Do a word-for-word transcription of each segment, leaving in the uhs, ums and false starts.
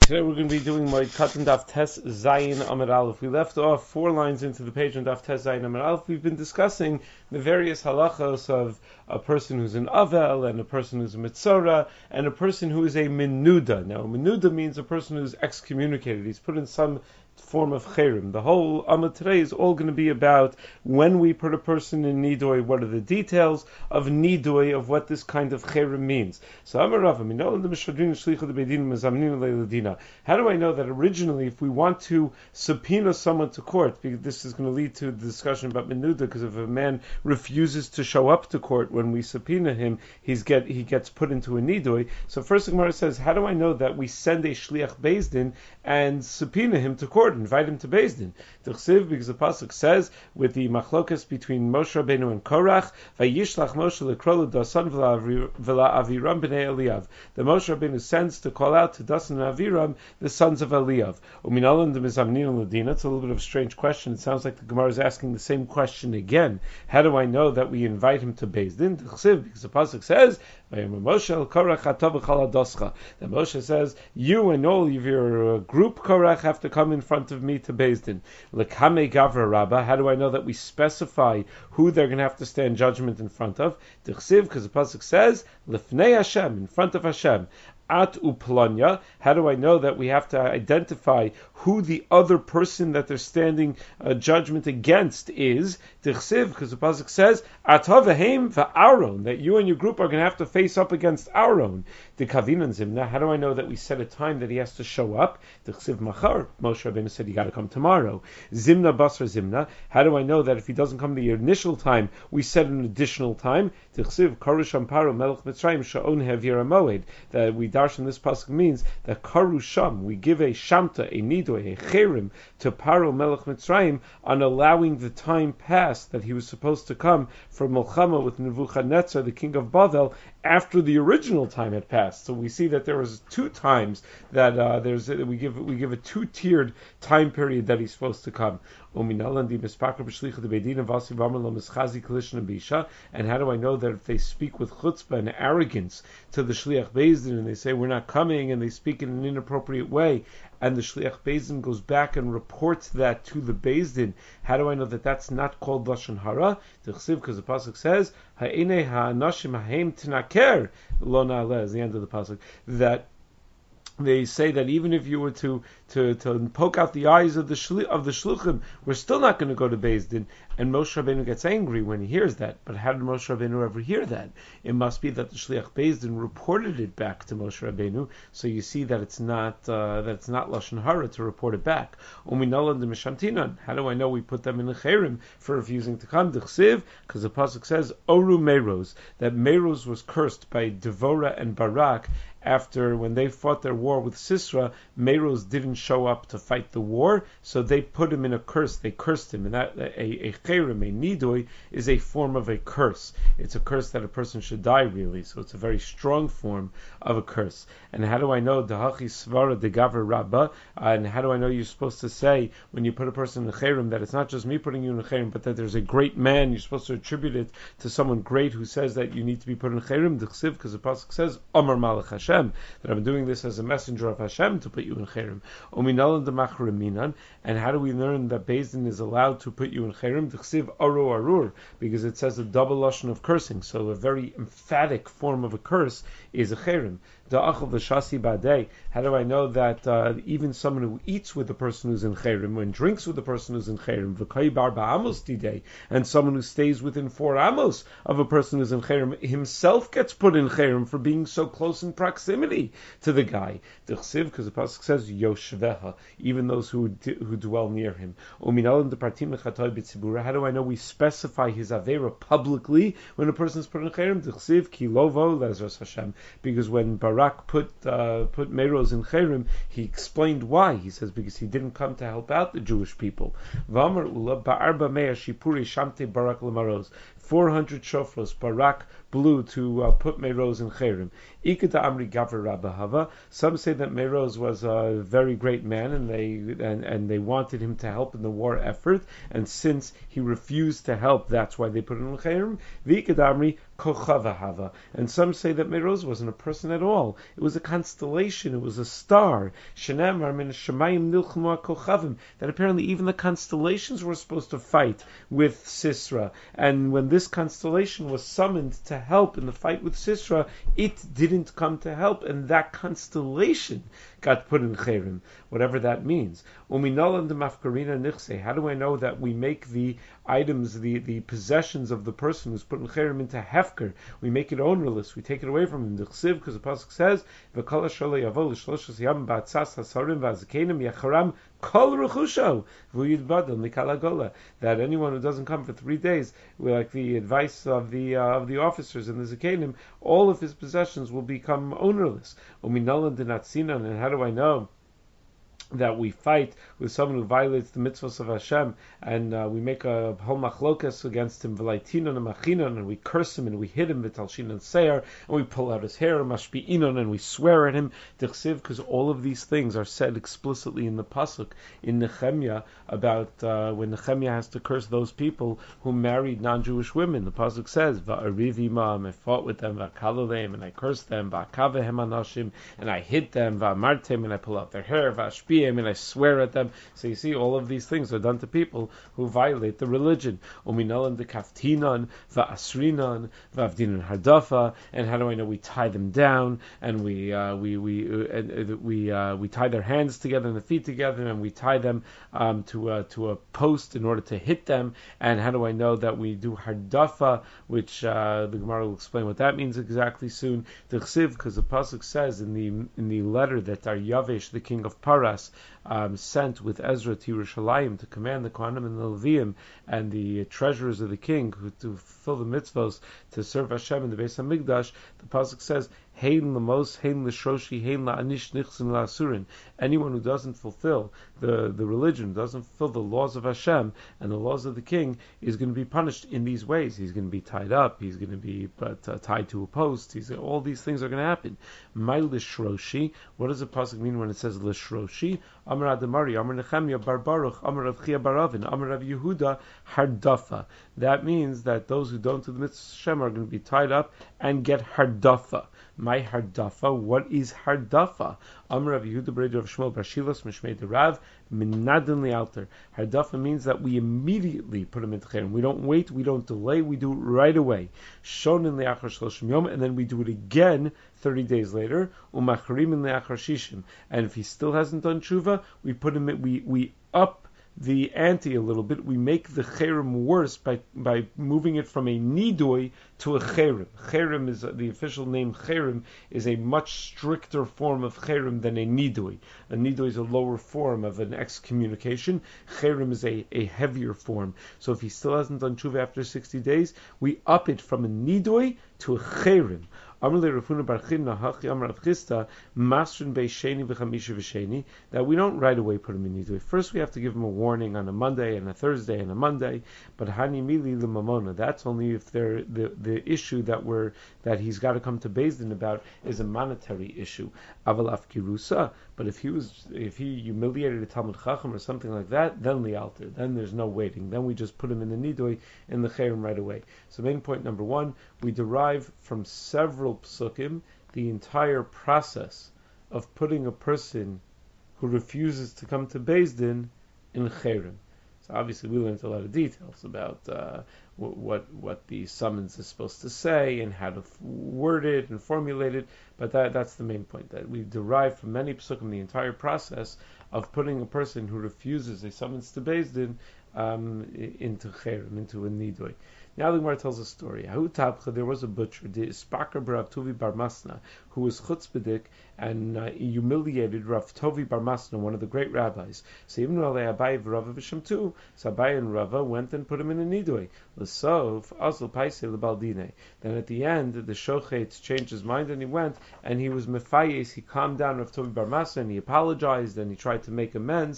Today we're going to be doing my Katan Daf Tes Zayin Amud Aleph. We left off four lines into the page on Daf Tes Zayin Amud Aleph. We've been discussing the various halachos of a person who's an Avel, and a person who's a Mitzora, and a person who is a Menuda. Now, a Menuda means a person who's excommunicated. He's put in some form of cherim. The whole Amud today is all going to be about when we put a person in Nidoi, what are the details of Nidoi, of what this kind of cherim means. So Amar Rav, how do I know that originally if we want to subpoena someone to court, because this is going to lead to the discussion about Menuda, because if a man refuses to show up to court when we subpoena him, he's get he gets put into a Nidoi. So first the Gemara says, how do I know that we send a Shliach Beis Din and subpoena him to court, invite him to Beis Din? T'chsiv, because the pasuk says with the machlokas between Moshe Rabbeinu and Korach, Vayishlach Moshe lekro l'Dasan v'la Aviram b'nei Eliyav. The Moshe Rabbeinu sends to call out to Dasan and Aviram, the sons of Eliyav. Uminalan de mizamnin l'dina. It's a little bit of a strange question. It sounds like the Gemara is asking the same question again. How do I know that we invite him to Beis Din? T'chsiv, because the pasuk says, Moshe el Korach atav v'chal adoscha. That Moshe says, you and all of your group Korach have to come in front of me to Beis Din. Lekame Gavra Rabba. How do I know that we specify who they're going to have to stand judgment in front of? T'chsiv, because the pasuk says, Lifnei Hashem, in front of Hashem. At uplanya. How do I know that we have to identify who the other person that they're standing uh, judgment against is? T'chsiv, because the pasuk says, Atavahem va'aron, that you and your group are going to have to face up against Aaron. The kavinan zimna. How do I know that we set a time that he has to show up? T'chsiv machar. Moshe Rabbeinu said you got to come tomorrow. Zimna basar zimna. How do I know that if he doesn't come the initial time, we set an additional time? T'chsiv karusham paro melech Mitzrayim sha'on hevira moed. That we darshan this pasuk means that karusham, we give a shamta, a nidoy, a cherim to Paro melech Mitzrayim on allowing the time pass that he was supposed to come for Milchama with Nebuchadnezzar, the king of Bavel, after the original time had passed. So we see that there was two times that uh, there's we give we give a two-tiered time period that he's supposed to come. And how do I know that if they speak with chutzpah and arrogance to the Shliach Beis Din and they say we're not coming, and they speak in an inappropriate way, and the Shliach Beis Din goes back and reports that to the Beis Din, how do I know that that's not called Lashon Hara? Because the pasuk says, Ha'enei ha'anashim ha'hem tinaker lo na'aleh, is the end of the pasuk, that they say that even if you were to, to, to poke out the eyes of the shli, of the shluchim, we're still not going to go to Beis Din. And Moshe Rabbeinu gets angry when he hears that. But how did Moshe Rabbeinu ever hear that? It must be that the Shliach Beis Din reported it back to Moshe Rabbeinu. So you see that it's not uh, that it's not Lashon Hara to report it back. Uminolan de mishamtinan. How do I know we put them in a cherim for refusing to come? D'chsiv, because the pasuk says Oru Meros, that Meros was cursed by Devorah and Barak. After, when they fought their war with Sisera, Meros didn't show up to fight the war, so they put him in a curse. They cursed him, and that a, a cherim, a nidoi, is a form of a curse. It's a curse that a person should die, really. So it's a very strong form of a curse. And how do I know dahachi svara de gaver rabba? And how do I know you're supposed to say when you put a person in a cherim that it's not just me putting you in a cherim, but that there's a great man? You're supposed to attribute it to someone great who says that you need to be put in a cherim. D'chsiv, because the pasuk says Amar Malach Hashem, that I'm doing this as a messenger of Hashem to put you in cherim. Uminalan de machraminan. And how do we learn that Beis Din is allowed to put you in cherim? D'chsiv aru arur, because it says a double lashon of cursing. So a very emphatic form of a curse is a cherim. Da'achal v'shasi badei. How do I know that uh, even someone who eats with the person who's in cherim, and drinks with the person who's in cherim, v'kai bar ba'amos tidei, and someone who stays within four amos of a person who's in cherim, himself gets put in cherim for being so close in proximity to the guy. D'chsiv, because the pasuk says yoshveha, even those who d- who dwell near him. Uminalan departim lechatoi b'tzibura. How do I know we specify his avera publicly when a person is put in cherim? D'chsiv ki lovo lezras Hashem, because when Barak put uh, put Meros in cherim, he explained why. He says because he didn't come to help out the Jewish people. V'amar ula ba'arba mea shipuri shamte Barak lemaros. four hundred shofros Barak blue to uh, put Meroz in Cherem. Ikeda Amri Gavra Rabba Hava. Some say that Meroz was a very great man, and they and, and they wanted him to help in the war effort. And since he refused to help, that's why they put him in Cherem. Ikeda Amri Kochava Hava. And some say that Meroz wasn't a person at all. It was a constellation. It was a star. Shenamar min Shemayim Nilchmu Kochavim. That apparently even the constellations were supposed to fight with Sisera. And when this constellation was summoned to help in the fight with Sisera, it didn't come to help, and that constellation got put in Cherem, whatever that means. Uminolam de mafkarina nichse. How do I know that we make the items, the, the possessions of the person who's put in Cherem into hefker? We make it ownerless. We take it away from him. Because the pasuk says, "V'kol ha'sholei yavo l'shloshos yam ba'atzas hasarim v'azakenim yacharam kol rechusho v'yidbadel mikal hagola." That anyone who doesn't come for three days, like the advice of the uh, of the officers in the zakenim, all of his possessions will become ownerless. Uminolam de natzinan. And how do I know that we fight with someone who violates the mitzvahs of Hashem, and uh, we make a whole machlokas against him, v'laitinon and machinon, and we curse him and we hit him, v'talshin and seir, and we pull out his hair, mashpi'inon, and we swear at him, dichsiv, because all of these things are said explicitly in the pasuk in Nehemiah about uh, when Nehemiah has to curse those people who married non-Jewish women. The pasuk says, va'ariv imam, I fought with them, va'kalaleim, and I cursed them, va'kavehem anashim, and I hit them, va'amartem, and I pull out their hair, va'ashpi, and I swear at them. So you see, all of these things are done to people who violate the religion. Uminalan de kaftinan, va'asrinan, va'avdinan hardafa. And how do I know? We tie them down, and we uh, we we uh, and, uh, we uh, we tie their hands together and the feet together, and we tie them um, to a to a post in order to hit them. And how do I know that we do hardafa, which uh, the Gemara will explain what that means exactly soon. D'chsiv, because the pasuk says in the in the letter that Daryavesh, the king of Paras, Um, sent with Ezra to Yerushalayim to command the Kohanim and the Leviim and the treasurers of the king who, to fulfill the mitzvos to serve Hashem in the Beis Hamikdash. The pasuk says, "Hein lamos, hein l'shroshi, hein la'anish nichsin la'asurin." Anyone who doesn't fulfill the the religion, doesn't fulfill the laws of Hashem and the laws of the king, is going to be punished in these ways. He's going to be tied up. He's going to be but, uh, tied to a post. He's all these things are going to happen. My l'shroshi. What does the pasuk mean when it says l'shroshi? Amar Adamari, Amar Nechemia, Bar Baruch, Amar Rav Chia Bar Avin, Amar Rav Yehuda, Hardafa. That means that those who don't do the mitzvah Hashem are going to be tied up and get Hardafa. My Hardafa, what is Hardafa? Amar Rav Yehuda, Breder of Shmuel, Bar Shilas, Mishmei Derav, Minadin Lialter. Hardafa means that we immediately put him into Cherem. We don't wait, we don't delay, we do it right away. Shonin Le'achar Shloshim Yom, and then we do it again thirty days later. Umacharim Le'achar Shishim. And if he still hasn't done tshuva, we put him in, we, we up the ante a little bit. We make the cherem worse by by moving it from a nidui to a cherem. Cherem is uh, the official name. Cherem is a much stricter form of cherem than a nidui. A nidui is a lower form of an excommunication. Cherem is a, a heavier form. So if he still hasn't done tshuva after sixty days, we up it from a nidui to a cherem. That we don't right away put him in nidui. First we have to give him a warning on a Monday and a Thursday and a Monday. But hani mili l'mamona. That's only if they're, the the issue that we're that he's got to come to Beis Din about is a monetary issue. Avalaf kirusa. But if he was if he humiliated a Talmud Chacham or something like that, then lialter. Then there's no waiting. Then we just put him in the nidui in the cherem right away. So main point number one, we derive from several psukim the entire process of putting a person who refuses to come to Beis Din in cherem. So obviously we learned a lot of details about uh, what what the summons is supposed to say and how to word it and formulate it, but that that's the main point, that we derive from many psukim the entire process of putting a person who refuses a summons to Beis Din um, into cherem, into a nidui. Now the Gemara tells a story. There was a butcher, the Ispaker bar Rav Tovi bar Masna, who was chutzpahdik and uh, humiliated Rav Tovi bar Masna, one of the great rabbis. So even though they Abai Rava Visham too, so Abai and Rava went and put him in a nidui. L'sov azul paise lebaldine. Then at the end, the shochet changed his mind and he went and he was mefayes. He calmed down Rav Tovi bar Masna and he apologized and he tried to make amends.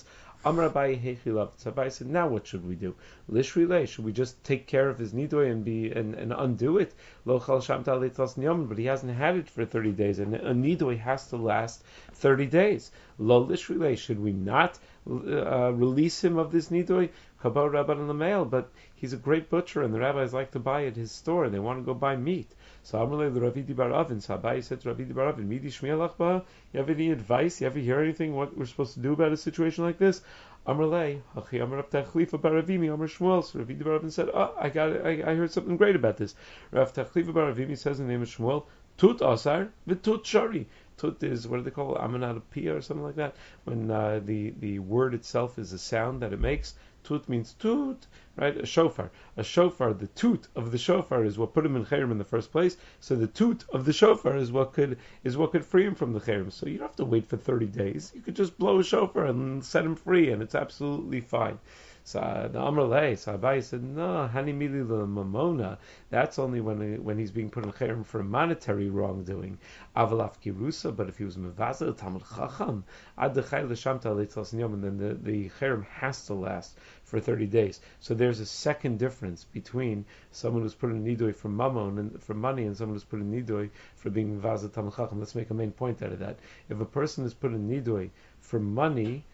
Amar Abaye Hechilav. So Abaye said, now what should we do? Lishrile, should we just take care of his nidoy and be and, and undo it? Lo chal shamta leitzas niyom, but he hasn't had it for thirty days, and a nidoy has to last thirty days. Lo lishrile, should we not uh, release him of this nidoy? Chabad Rabban Lamail, but he's a great butcher, and the rabbis like to buy at his store. They want to go buy meat. So Amalei the Ravidi Bar Avin. So Abaye said to Ravidi Bar Avin, Midi Shmielach Ba, you have any advice? You ever hear anything? What we're supposed to do about a situation like this? Amalei, Hachi Amar Tachlifa Bar Avimi Amar Shmuel. So Ravidi Bar Avin said, oh, I got it. I, I heard something great about this. Rav Tachlifa Bar Avimi says in the name of Shmuel, Tut Asar v'Tut Shari. Tut is, what do they call it, Amanatopia or something like that? When uh, the, the word itself is a sound that it makes. Tut means toot, right? A shofar. A shofar, the toot of the shofar is what put him in chayrim in the first place. So the toot of the shofar is what could is what could free him from the chayrim. So you don't have to wait for thirty days. You could just blow a shofar and set him free, and it's absolutely fine. So the Amr Lei, so Abaye said, no, Hani Mili the Mamona, that's only when when he's being put in chayrim for monetary wrongdoing. Avalaf Kirusa, but if he was Mevazel, Talmud Chacham, Ad Dechai L'Shamta Leitzos Niyom, and then the, the chayrim has to last for thirty days. So there's a second difference between someone who's put in nidoy for mammon and for money, and someone who's put in nidoy for being Mevazel Talmud Chacham. Let's make a main point out of that. If a person is put in nidoy for money,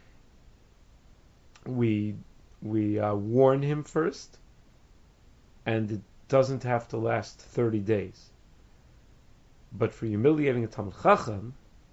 we we uh, warn him first, and it doesn't have to last thirty days. But for humiliating a Talmud Chacham,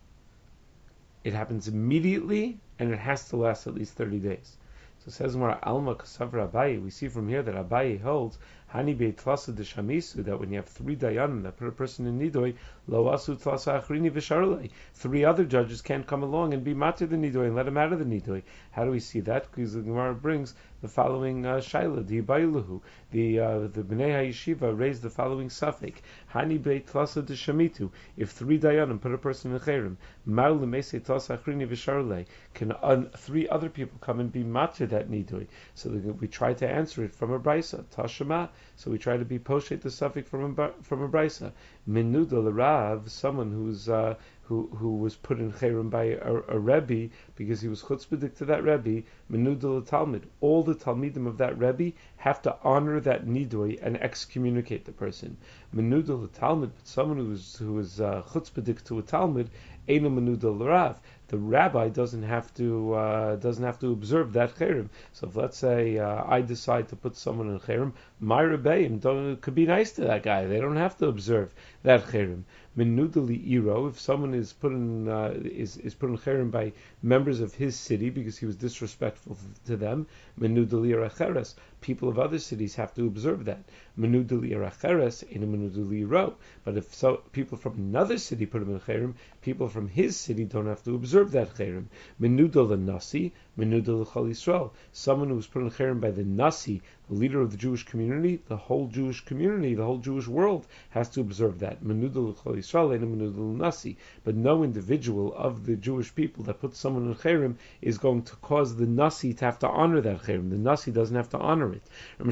it happens immediately, and it has to last at least thirty days. So it says more Alma Kasavra Abaye. We see from here that Abaye holds Hani Beit Tlasa de Shamisu, that when you have three dayanim that put a person in nidoy, Lo Asu Tlasa Achrini V'Sharolei, three other judges can't come along and be matir the nidoy and let him out of the nidoy. How do we see that? Because the Gemara brings the following uh, shaila, the Bailuhu, the uh, the Bnei HaYeshiva raised the following suffix: Hani Beit Tlasa de Shamitu. If three dayanim put a person in chayrim, Mar Lemesei Tlasa Achrini V'Sharolei, can uh, three other people come and be matir that nidoy? So the, we try to answer it from a brisa, Tashema. So we try to be poshet the suffix from a from a brisa. Menuda l'rav, someone who's uh, who who was put in chayrim by a, a rebbe because he was chutzpahdik to that rebbe. Menuda l'talmid. All the talmidim of that rebbe have to honor that nidoy and excommunicate the person. Menuda l'talmid, but someone who is who is uh, chutzpahdik to a talmid, eino menuda l'rav. The rabbi doesn't have to uh, doesn't have to observe that chayrim. So if let's say uh, I decide to put someone in chayrim, my rebbeim don't could be nice to that guy. They don't have to observe that chayrim. Menudali iro, if someone is put in uh, is is put in chayrim by members of his city because he was disrespectful to them, menudali aracheres, people of other cities have to observe that. Menudali aracheres in a menudali iro. But if so, people from another city put him in chayrim, people from his city don't have to observe that chayrim. Menudal nasi, menudal chal Yisrael. Someone who was put in chayrim by the nasi, the leader of the Jewish community, the whole Jewish community, the whole Jewish world has to observe that. Menudal chal Yisrael, and menudal nasi. But no individual of the Jewish people that puts someone in chayrim is going to cause the nasi to have to honor that chayrim. The nasi doesn't have to honor it.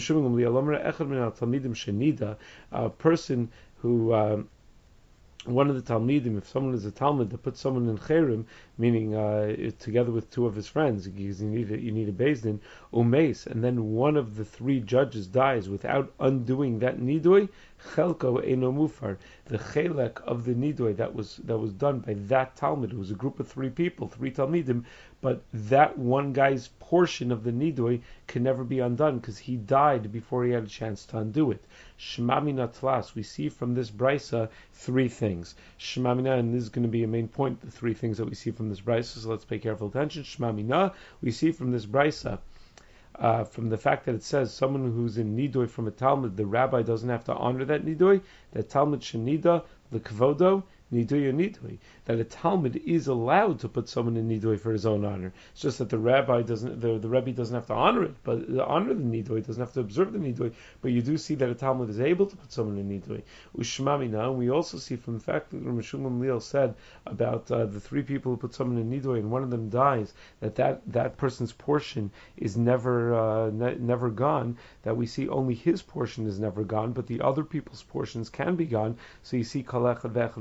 A person who um, one of the Talmidim, if someone is a Talmud that puts someone in chayrim, meaning uh, together with two of his friends, because you need a, you need a beis din, umeis, and then one of the three judges dies without undoing that nidoy, chelko eno mufar, the chelek of the nidoy that was that was done by that Talmud. It was a group of three people, three Talmidim, but that one guy's portion of the nidoy can never be undone because he died before he had a chance to undo it. Shmamina tlas, we see from this brisa three things. Shmamina, and this is going to be a main point, the three things that we see from this brisa, so let's pay careful attention. Shmamina, we see from this brisa, uh, from the fact that it says someone who's in nidoy from a Talmud, the rabbi doesn't have to honor that nidoy, that Talmud shenida, the kvodo, nidoy or nidoy, that a Talmud is allowed to put someone in nidoy for his own honor. It's just that the rabbi doesn't, the, the rebbe doesn't have to honor it, but honor the nidoy, doesn't have to observe the nidoy. But you do see that a Talmud is able to put someone in nidoy. Ushmamina, we also see from the fact that Rav Shimon Liel said about uh, the three people who put someone in nidoy and one of them dies, that that, that person's portion is never uh, ne- never gone. That we see only his portion is never gone, but the other people's portions can be gone. So you see kalech vechad mefar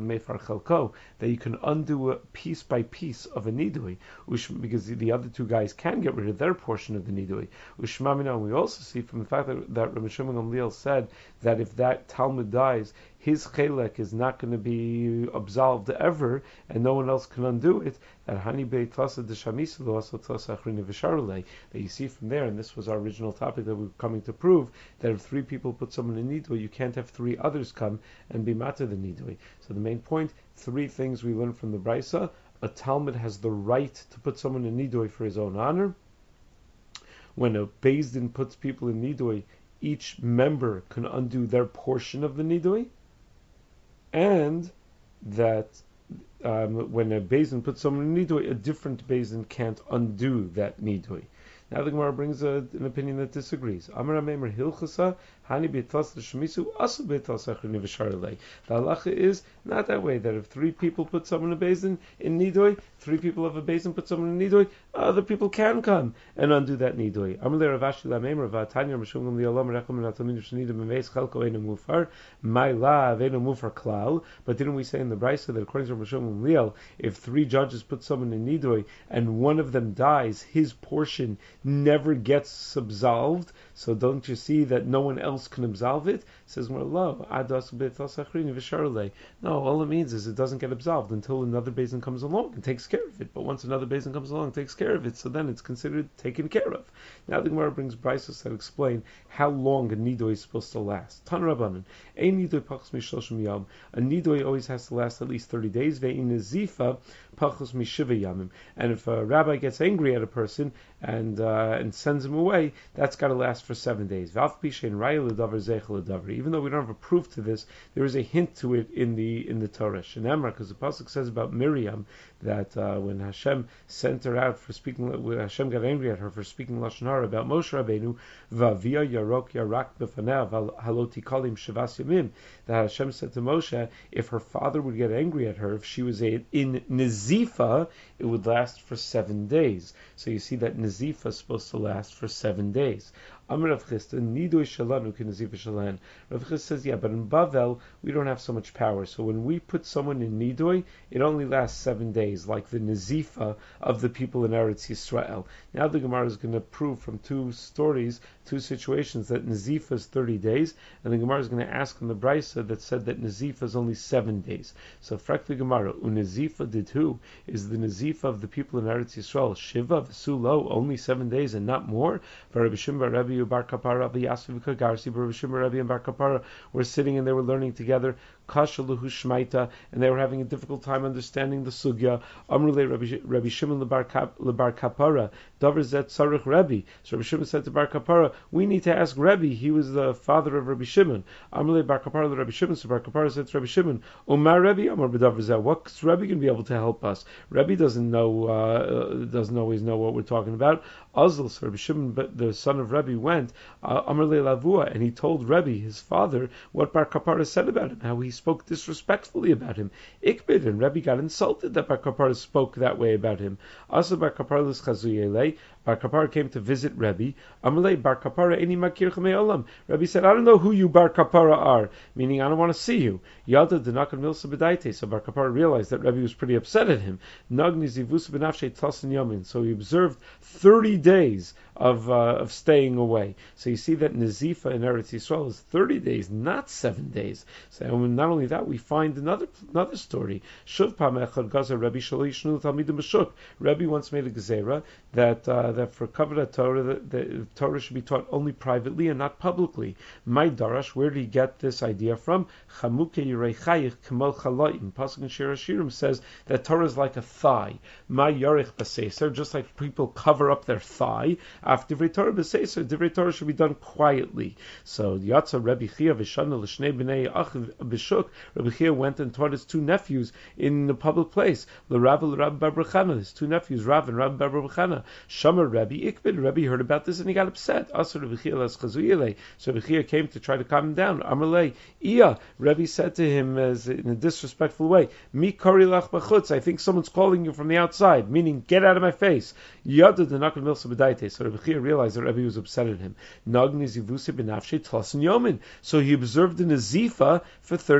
chelko, that you can undo a piece by piece of a nidui, because the other two guys can get rid of their portion of the nidui. Ushmamina, we also see from the fact that, that Rabbi Shimon Gamliel said that if that Talmud dies, his chelek is not going to be absolved ever, and no one else can undo it. That hani beitlasa deshamisa also tlasa achrina v'sharulei. That you see from there, and this was our original topic that we were coming to prove, that if three people put someone in nidui, you can't have three others come and be mata the nidui. So the main point, three things we learn from the brisa: a Talmud has the right to put someone in nidui for his own honor. When a Beis Din puts people in nidui, each member can undo their portion of the nidui. And that um, when a Beis Din puts someone in nidui, a different Beis Din can't undo that nidui. Now the Gemara brings a, an opinion that disagrees. Amar Meimer Hilchasa Hani B'Tlas L'Shemisu Asu B'Tlas Achrina V'Sharlei. The halacha is not that way. That if three people put someone in a Beis Din in nidui, three people of a Beis Din put someone in nidui, other people can come and undo that nidui. Amar Le Ravashi LaMeimer V'Atanya Rishon Gamliel Omer Rechem N'Atamid V'Shnida B'Meis Chelko Eino Mufar My La Eino Mufar Klal. But didn't we say in the Brisa that according to Rishon Gamliel, if three judges put someone in nidui and one of them dies, his portion never gets absolved? So don't you see that no one else can absolve it? Says no, all it means is it doesn't get absolved until another Beis Din comes along and takes care of it. But once another Beis Din comes along and takes care of it, so then it's considered taken care of. Now the Gemara brings brisos that explain how long a nidui is supposed to last. Tan Rabbanan, a nidui pachos mishloshim yom. A nidui always has to last at least thirty days. Ve'in nezifa pachos mishiva yamim. And if a rabbi gets angry at a person and uh, and sends him away, that's got to last for seven days. Even though we don't have a proof to this, there is a hint to it in the in the Torah. Shenemar, because the pasuk says about Miriam that uh, when Hashem sent her out for speaking, when Hashem got angry at her for speaking lashon hara about Moshe Rabbeinu, va'avia yarok yarak b'fanei haloti kalim shavas yamim, that Hashem said to Moshe, if her father would get angry at her, if she was a, in Nizifa, it would last for seven days. So you see that Nizifa is supposed to last for seven days. Amar Rav Chisda, nidui shalanu ki Nizifa shalan. Rav Chisda says, yeah, but in Bavel, we don't have so much power. So when we put someone in nidui, it only lasts seven days, like the Nizifa of the people in Eretz Yisrael. Now the Gemara is going to prove from two stories, two situations, that Nizifa is thirty days, and the Gemara is going to ask on the Brisa that said that Nizifa is only seven days. So frak the Gemara, Unizifa did who? Is the Nizifa of the people in Eretz Yisrael Shiva v'sulo, only seven days and not more? For Rabbi Shimon Rabbi Bar Kapara, Rabbi Yasif Kagarsi, Rabbi Shimon Rabbi and Bar Kapara were sitting and they were learning together. Kashaluhu Shmaita, and they were having a difficult time understanding the sugya. Amrulei Rabbi, Rabbi Shimon lebar Kapara, Davar Zet Sarich Rabbi. So Rabbi Shimon said to Bar Kapara, we need to ask Rabbi. He was the father of Rabbi Shimon. Amrulei Bar Kapara Rabbi Shimon. So Bar Kapara said to Rabbi Shimon, Omar Rabbi, Amar B'Davar Zet. What's Rabbi going to be able to help us? Rabbi doesn't know, uh, doesn't always know what we're talking about. Azl, so Rabbi Shimon, the son of Rabbi, went Amrulei Lavua, and he told Rabbi, his father, what Bar Kapara said about him, how he spoke disrespectfully about him. Ikbid, and Rebbe got insulted that Bar Kapara spoke that way about him. Also Bar Kapara l'schazuyele, Bar Kapara came to visit Rebbe. Amalei Bar Kapara eni makir chmei olam. Rebbe said, I don't know who you Bar Kapara are, meaning I don't want to see you. Yada denakan milsa b'daite. So Bar Kapara realized that Rebbe was pretty upset at him. Nagni zivus b'nafshe tlasin yamin. So he observed thirty days of uh, of staying away. So you see that Nazifa in Eretz Yisrael is thirty days, not seven days. So not only that, we find another another story. Shuv pam echad gazer Rebbe shalishnu talmidim b'shuk. Rebbe once made a gezerah that uh, that for kavod Torah, the, the Torah should be taught only privately and not publicly. My darash, where did he get this idea from? Chamuke yireichayich k'mol chalaim. Pasuk in Shir Hashirim says that Torah is like a thigh. My yarich b'seiser, just like people cover up their thigh. After Divrei Torah b'seiser, Divrei Torah should be done quietly. So Yatza Rebbe Chia v'shana l'shnei b'nei ach b'shuk. Rebbe Chia went and taught his two nephews in the public place. L'Rav l'Rav Bar Bar Chana, his two nephews, Rav and Rav Bar Bar Chana. Shamar Rebbe Ikbid. Rebbe heard about this and he got upset. Asur Rebbe Chia las chazuyele. So Rebbe Chia came to try to calm him down. Amalei Iya. Rebbe said to him as in a disrespectful way, Mi kari lach b'chutz. I think someone's calling you from the outside, meaning get out of my face. Yada denakon milsa b'daite. So Rebbe Chia realized that Rebbe was upset at him. Nagni zivusi b'nafshe tlasin yomin. So he observed the nazifa for thirty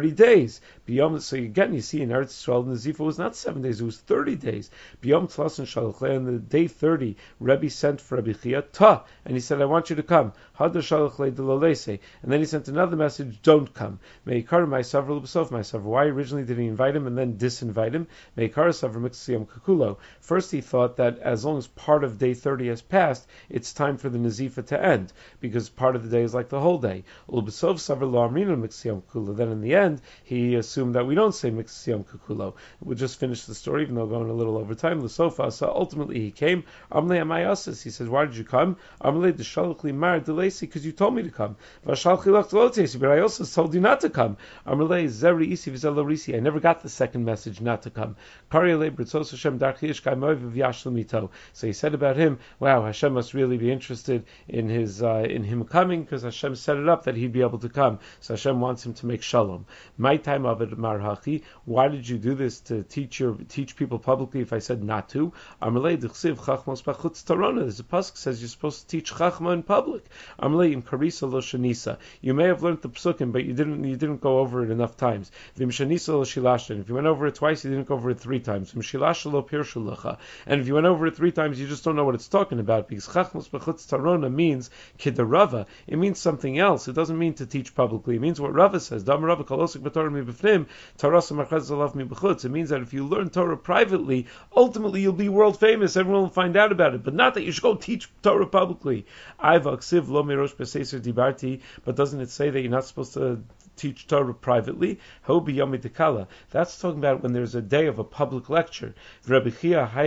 thirty days. Biyom, so again, you see in Eretz Yisrael, Nazifa was not seven days, it was thirty days. Biyom Tlasan Shalchle, on the day thirty, Rebbe sent for Rabbi Chia, Ta, and he said, I want you to come. Hada Shalchle de Lolese. And then he sent another message, don't come. Meikar Ma'asav L'B'sof Ma'asav. Why originally did he invite him and then disinvite him? Meikar Savar Mitziyam Kakulo. First he thought that as long as part of day thirty has passed, it's time for the Nazifa to end, because part of the day is like the whole day. L'B'sof Savar Lo Amrinu Mitziyam Kakulo. Then in the end, he assumed that we don't say Mitziyam Kakulo. We'll just finish the story, even though going a little over time. L'Sofa, so ultimately he came. Amle Amayasis. He says, why did you come? Amle D'Shalchli Mar Delesi, because you told me to come. Vashalchi Lach Delotesi, but I also told you not to come. Amle Zeri Isi V'Zelo Risi. I never got the second message not to come. Kari Britzos Hashem Darchish Kaimoy V'Yashlemito. So he said about him, wow, Hashem must really be interested in his uh, in him coming, because Hashem set it up that he'd be able to come. So Hashem wants him to make shalom. My time of it, Marhachi. Why did you do this to teach your teach people publicly if I said not to? Amalei D'Chsiv Chachmos B'Chutz Tarona. There's a pasuk says you're supposed to teach Chachma in public. Amalei Im Karisa Lo Shanisa. You may have learned the psukim, but you didn't you didn't go over it enough times. V'Im Shanisa Lo Shilashten. If you went over it twice, you didn't go over it three times. V'Im Shilash Lo Pirshulacha. And if you went over it three times, you just don't know what it's talking about, because Chachmos B'Chutz Tarona means Kidarava. It means something else. It doesn't mean to teach publicly. It means what Rava says. Dam Rava Kalosik B'Torah Mi B'Fnim, Tarasa Marchez Zalav Mi B'Chutz. It means that if you learn Torah privately, ultimately you'll be world famous. Everyone will find out about it. But not that you should go teach Torah publicly. Aiva Ksiv Lo Mirosh B'Seiser Dibarti. But doesn't it say that you're not supposed to teach Torah privately? Hobi Yomi Dekala. That's talking about when there's a day of a public lecture. What did Rabbi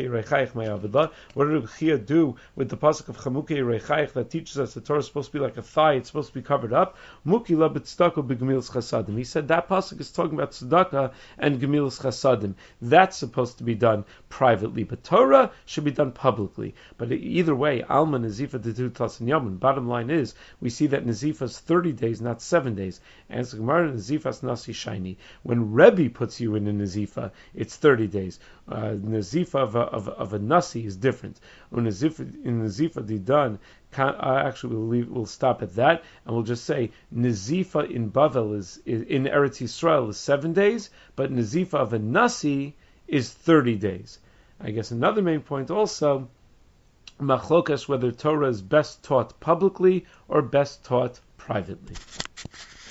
Chia do with the pasuk of Chamukei Reichayich that teaches us the Torah is supposed to be like a thigh, it's supposed to be covered up? Mukila b'tzedakah b'gemilas chasadim. He said that pasuk is talking about tzedakah and gemilas chasadim. That's supposed to be done privately, but Torah should be done publicly. But either way, Alma Nazifa Detu Tlasan Yamin. Bottom line is, we see that Nazifa is thirty days, not seven days. And Gemara Nazifa's Nasi Shiny. When Rebbe puts you in a Nazifa, it's thirty days. Uh, Nazifa of a, of, of a Nasi is different. When Nazifa, in Nazifa Didan, uh, actually we'll, leave, we'll stop at that, and we'll just say Nazifa in Bavel is, is in Eretz Yisrael is seven days, but Nazifa of a Nasi is thirty days. I guess another main point also, machlokas, whether Torah is best taught publicly or best taught privately.